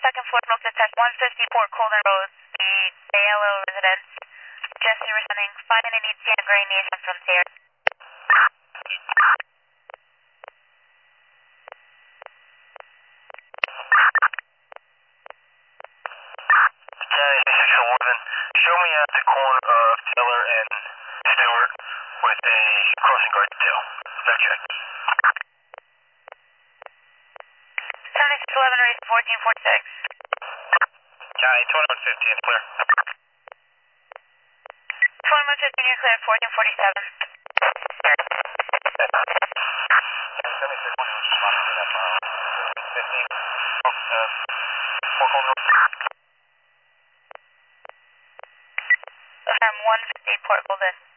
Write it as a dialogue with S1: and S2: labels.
S1: second floor, smoke detect 150 Port Colden Road, the ALO residence. Jesse returning, finding an ETA and Gray Nation from Sierra.
S2: County 611, show me at the corner of Taylor and Stewart with a crossing guard detail. No check.
S1: County 611, race 1446.
S2: County 2115, clear.
S1: 2115, you're clear, 1447. Affirm 150 Port Colden.